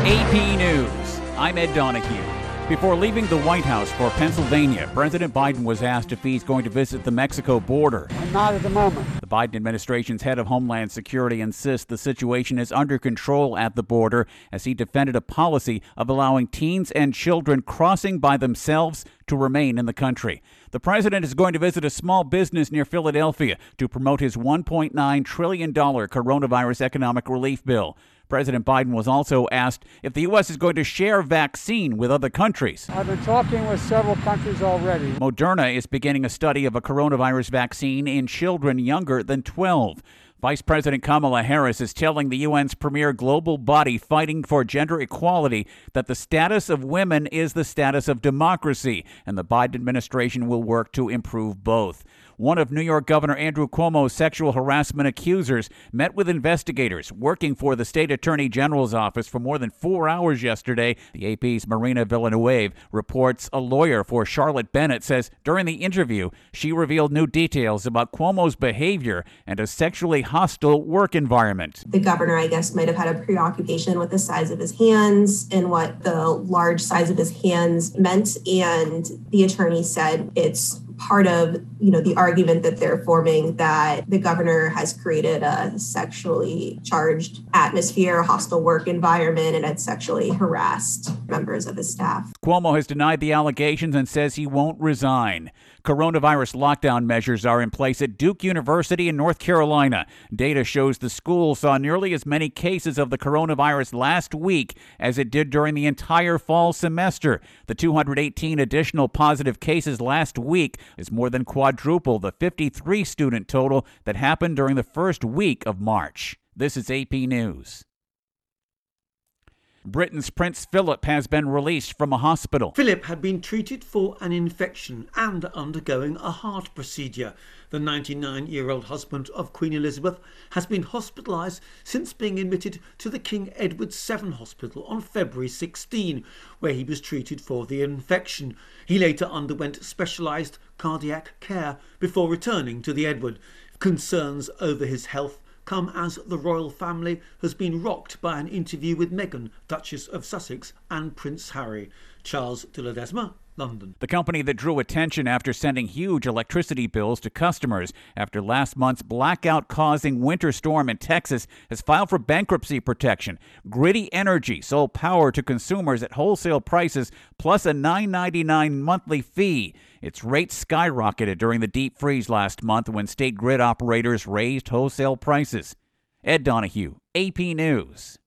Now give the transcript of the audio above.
AP News. I'm Ed Donahue. Before leaving the White House for Pennsylvania, President Biden was asked if he's going to visit the Mexico border. Not at the moment. The Biden administration's head of Homeland Security insists the situation is under control at the border as he defended a policy of allowing teens and children crossing by themselves to remain in the country. The president is going to visit a small business near Philadelphia to promote his $1.9 trillion coronavirus economic relief bill. President Biden was also asked if the U.S. is going to share vaccine with other countries. I've been talking with several countries already. Moderna is beginning a study of a coronavirus vaccine in children younger than 12. Vice President Kamala Harris is telling the UN's premier global body fighting for gender equality that the status of women is the status of democracy, and the Biden administration will work to improve both. One of New York Governor Andrew Cuomo's sexual harassment accusers met with investigators working for the state attorney general's office for more than 4 hours yesterday. The AP's Marina Villanueva reports a lawyer for Charlotte Bennett says during the interview, she revealed new details about Cuomo's behavior and a sexually hostile work environment. The governor, I guess, might have had a preoccupation with the size of his hands and what the large size of his hands meant. And the attorney said it's part of, the argument that they're forming that the governor has created a sexually charged atmosphere, a hostile work environment, and had sexually harassed members of his staff. Cuomo has denied the allegations and says he won't resign. Coronavirus lockdown measures are in place at Duke University in North Carolina. Data shows the school saw nearly as many cases of the coronavirus last week as it did during the entire fall semester. The 218 additional positive cases last week is more than quadruple the 53 student total that happened during the first week of March. This is AP News. Britain's Prince Philip has been released from a hospital. Philip had been treated for an infection and undergoing a heart procedure. The 99-year-old husband of Queen Elizabeth has been hospitalised since being admitted to the King Edward VII Hospital on February 16, where he was treated for the infection. He later underwent specialised cardiac care before returning to the Edward. Concerns over his health come as the royal family has been rocked by an interview with Meghan, Duchess of Sussex, and Prince Harry. Charles de Ledesma, London. The company that drew attention after sending huge electricity bills to customers after last month's blackout-causing winter storm in Texas has filed for bankruptcy protection. Griddy Energy sold power to consumers at wholesale prices plus a $9.99 monthly fee. Its rates skyrocketed during the deep freeze last month when state grid operators raised wholesale prices. Ed Donahue, AP News.